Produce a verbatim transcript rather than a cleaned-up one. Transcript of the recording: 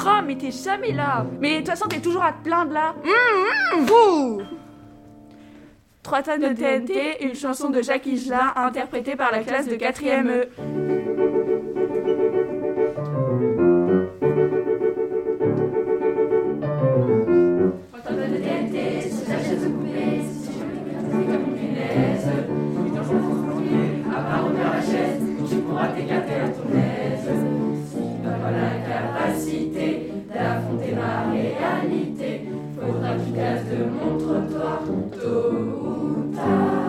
Oh, mais t'es jamais là. Mais de toute façon, t'es toujours à te plaindre là. Mmh, mmh, vous Trois tonnes de T N T, une chanson de Jacques Higelin, interprétée par la classe de quatrième E. Trois tonnes de T N T, sous ta chaise coupée, si tu veux comme une punaise, puis ton chanson à part ouvrir la chaise, tu pourras t'éclater à ton aise. Si tu n'as pas la capacité d'affronter ma réalité, faudra que tu casses de mon trottoir tôt ou tard.